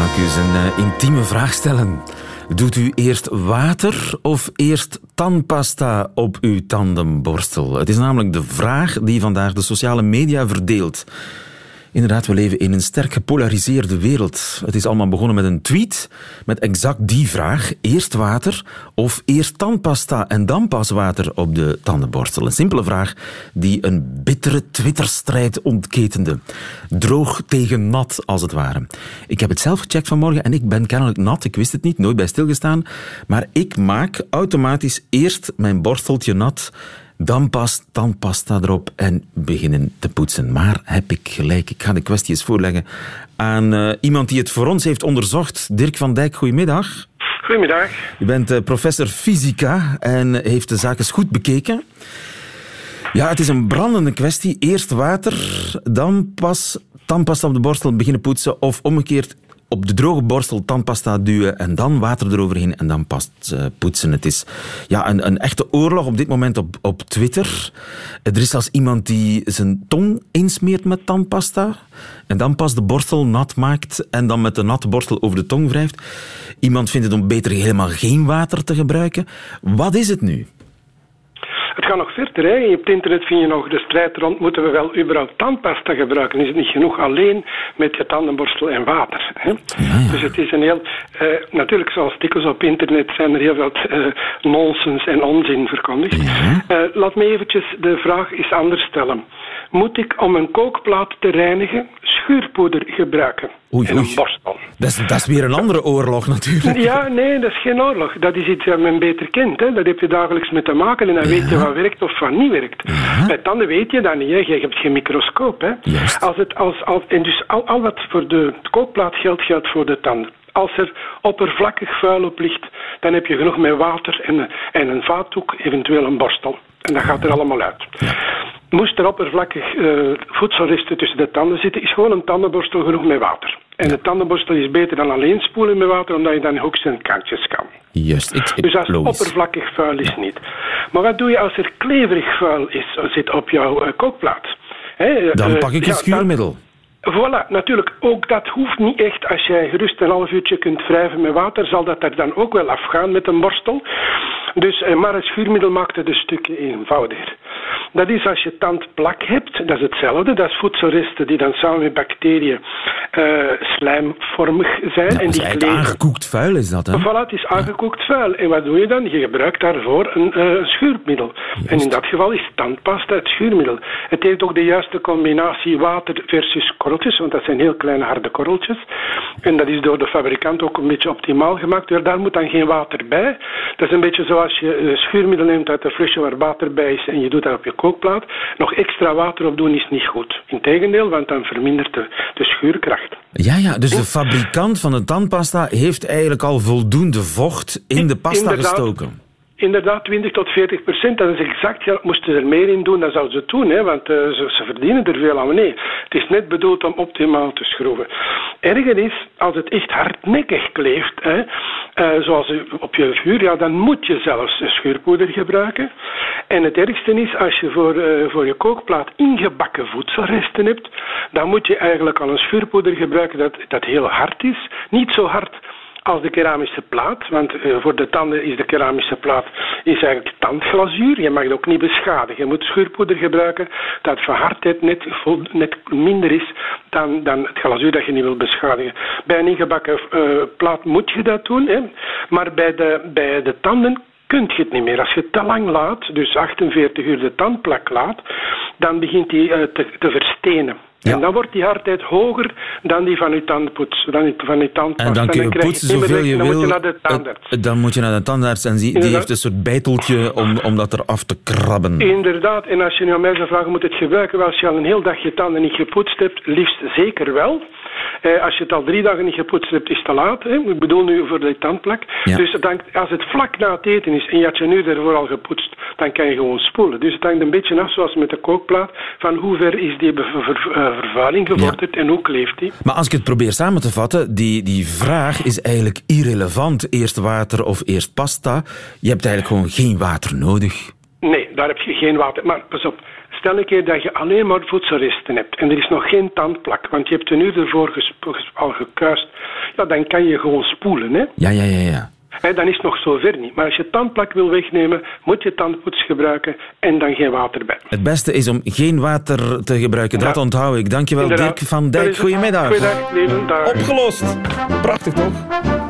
ik u eens een intieme vraag stellen. Doet u eerst water of eerst tandpasta op uw tandenborstel? Het is namelijk de vraag die vandaag de sociale media verdeelt. Inderdaad, we leven in een sterk gepolariseerde wereld. Het is allemaal begonnen met een tweet met exact die vraag. Eerst water of eerst tandpasta en dan pas water op de tandenborstel? Een simpele vraag die een bittere Twitterstrijd ontketende. Droog tegen nat, als het ware. Ik heb het zelf gecheckt vanmorgen en ik ben kennelijk nat. Ik wist het niet, nooit bij stilgestaan. Maar ik maak automatisch eerst mijn borsteltje nat, dan pas tandpasta erop en beginnen te poetsen. Maar heb ik gelijk? Ik ga de kwestie eens voorleggen aan iemand die het voor ons heeft onderzocht. Dirk van Dijk, goedemiddag. Goedemiddag. U bent professor fysica en heeft de zaak eens goed bekeken. Ja, het is een brandende kwestie. Eerst water, dan pas tandpasta op de borstel beginnen poetsen of omgekeerd op de droge borstel tandpasta duwen en dan water eroverheen en dan pas poetsen. Het is een echte oorlog op dit moment op Twitter. Er is zelfs iemand die zijn tong insmeert met tandpasta en dan pas de borstel nat maakt en dan met de natte borstel over de tong wrijft. Iemand vindt het om beter helemaal geen water te gebruiken. Wat is het nu? Het gaat nog verder. Hè. Op het internet vind je nog de strijd rond, moeten we wel überhaupt tandpasta gebruiken? Is het niet genoeg alleen met je tandenborstel en water? Hè? Ja. Dus het is een heel... natuurlijk, zoals dikwijls op internet zijn er heel wat nonsens en onzin verkondigd. Ja. Laat me eventjes de vraag eens anders stellen. Moet ik om een kookplaat te reinigen schuurpoeder gebruiken? Oei. Een borstel. Dat is weer een andere oorlog natuurlijk. Ja, nee, dat is geen oorlog. Dat is iets dat men beter kent. Hè. Dat heb je dagelijks mee te maken en dan weet je wat werkt of wat niet werkt. Ja. Bij tanden weet je dat niet. Hè. Je hebt geen microscoop. Hè. En dus al wat voor de kookplaat geldt voor de tanden. Als er oppervlakkig vuil op ligt, dan heb je genoeg met water en een vaatdoek, eventueel een borstel. En dat gaat er allemaal uit. Ja. Moest er oppervlakkig voedselresten tussen de tanden zitten, is gewoon een tandenborstel genoeg met water. En de tandenborstel is beter dan alleen spoelen met water, omdat je dan ook zijn kantjes kan. Juist. Dus als oppervlakkig vuil is niet. Maar wat doe je als er kleverig vuil zit op jouw kookplaat? Dan pak ik een schuurmiddel. Voilà, natuurlijk, ook dat hoeft niet echt. Als jij gerust een half uurtje kunt wrijven met water, zal dat er dan ook wel afgaan met een borstel. Dus, maar het schuurmiddel maakt het een stukje eenvoudiger. Dat is als je tandplak hebt, dat is hetzelfde. Dat is voedselresten die dan samen met bacteriën slijmvormig zijn. Ja, en die aangekoekt vuil is dat, hè? Voilà, het is aangekoekt vuil. En wat doe je dan? Je gebruikt daarvoor een schuurmiddel. Juist. En in dat geval is tandpasta het schuurmiddel. Het heeft ook de juiste combinatie water versus korreltjes, want dat zijn heel kleine harde korreltjes. En dat is door de fabrikant ook een beetje optimaal gemaakt. Daar moet dan geen water bij. Dat is een beetje zoals je schuurmiddel neemt uit een flesje waar water bij is en je doet dat op je kookplaat. Nog extra water op doen is niet goed. Integendeel, want dan vermindert de schuurkracht. Ja, dus de fabrikant van de tandpasta heeft eigenlijk al voldoende vocht in de pasta gestoken. Inderdaad, 20 tot 40%. Dat is exact, moesten ze er meer in doen, dan zouden ze het doen, hè, want ze verdienen er veel aan. Nee, het is net bedoeld om optimaal te schroeven. Erger is, als het echt hardnekkig kleeft, hè, zoals op je vuur, dan moet je zelfs schuurpoeder gebruiken. En het ergste is, als je voor je kookplaat ingebakken voedselresten hebt, dan moet je eigenlijk al een schuurpoeder gebruiken dat heel hard is. Niet zo hard als de keramische plaat, want voor de tanden is de keramische plaat eigenlijk tandglazuur. Je mag het ook niet beschadigen. Je moet schuurpoeder gebruiken dat van hardheid net minder is dan het glazuur dat je niet wilt beschadigen. Bij een ingebakken plaat moet je dat doen, hè? Maar bij de tanden kun je het niet meer. Als je het te lang laat, dus 48 uur de tandplak laat, dan begint die te verstenen. Ja. En dan wordt die hardheid hoger dan die van je tandpoets, dan van je tandpasta. En dan kun je poetsen zoveel je wil. Dan moet je naar de tandarts. Dan moet je naar de tandarts en die heeft een soort bijteltje om dat eraf te krabben. Inderdaad, en als je nu aan mij zou vragen, moet het gebruiken? Als je al een heel dag je tanden niet gepoetst hebt, liefst zeker wel. Als je het al 3 dagen niet gepoetst hebt, is het te laat. Hè? Ik bedoel nu voor de tandplak. Ja. Dus als het vlak na het eten is en je had je nu ervoor al gepoetst, dan kan je gewoon spoelen. Dus het hangt een beetje af, zoals met de kookplaat, van hoe ver is die vervuiling gevorderd en hoe kleeft die. Maar als ik het probeer samen te vatten, die vraag is eigenlijk irrelevant. Eerst water of eerst pasta. Je hebt eigenlijk gewoon geen water nodig. Nee, daar heb je geen water. Maar pas op. Stel een keer dat je alleen maar voedselresten hebt en er is nog geen tandplak, want je hebt een uur ervoor al gekuist. extra, dan kan je gewoon spoelen. Hè? Ja. Dan is het nog zo ver niet. Maar als je tandplak wil wegnemen, moet je tandpoets gebruiken en dan geen water bij. Het beste is om geen water te gebruiken. Dat onthoud ik. Dankjewel, Inderdaad. Dirk van Dijk. Goedemiddag. Goeiedag, lieve dag. Opgelost. Prachtig, toch?